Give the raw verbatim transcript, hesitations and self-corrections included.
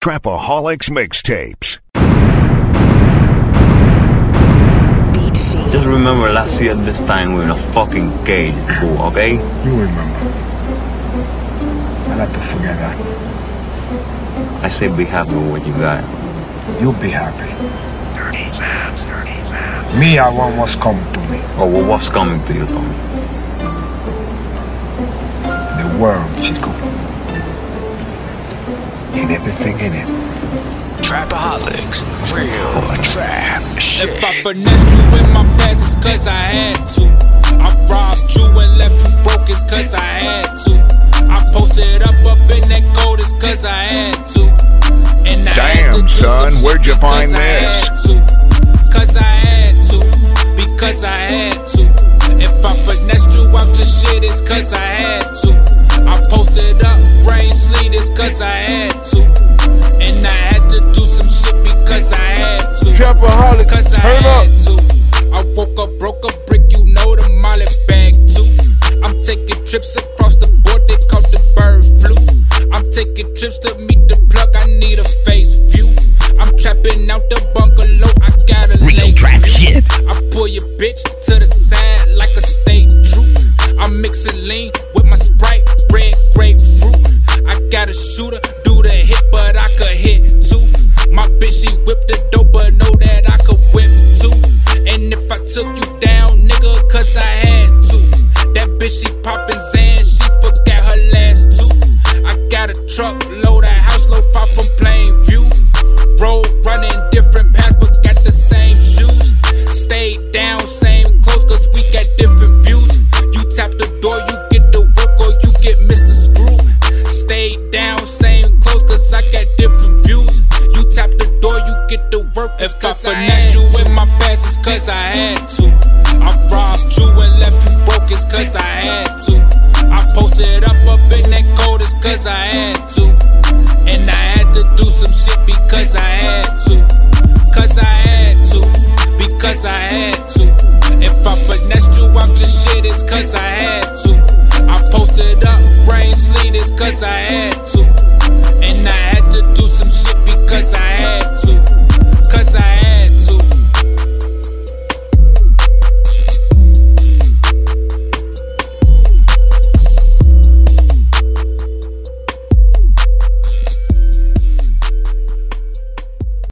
Trapaholics Mixtapes. Just remember last year at this time we were in a fucking cage, fool, okay? You remember. I like to forget that. I say be happy with what you got. You be happy. Dirty fans, dirty fans. Me, I want what's coming to me. Oh, well, what's coming to you, Tommy? The world, Chico. And everything in it. Trapaholics, real trap shit. If I finessed you in my past, it's cause I had to. I robbed you and left you broke, it's cause I had to. I posted up up in that gold, it's cause I had to. And I Damn, had to do son, some where'd you shit find because I this? had to. Cause I had to, because I had to. If I finessed you out your shit, it's cause I had to. I posted up, rain, sleet, it's cause I had to. And I had to do some shit because I had to. Trapaholics, Cause I turn had up. to. I woke up, broke a brick, you know the molly bag too. I'm taking trips across the board, they call the bird flu. I'm taking trips to meet the plug, I need a face view. I'm trapping out the bungalow, I got a Real lake trap view. shit. I pull your bitch to the side like a state troop. I'm mixing lean with my Sprite, red grapefruit. I got a shooter, do the hit, but I could hit too. My bitch, she whip the dope, but know that I could whip too. And if I took you down, nigga, cause I had to. That bitch, she poppin' Zan, she forgot her last two. I got a truck load, a house load, far from plain view. Road running different paths, but got the same shoes. Stay down, same clothes, cause we got different views. You tap the door, you get the work, or you get Mister Screw. Stay down, same clothes, cause I got different views. You tap the door, you get the work. If I finessed you in my past, it's cause I had to. I robbed you and left you broke, it's cause I had to. I posted up up in that cold, it's cause I had to. And I had to do some shit because I had to. Cause I had to, because I had to. If I finessed you out your shit, it's cause I had to. I posted up, rain, sleet, it's cause I had to.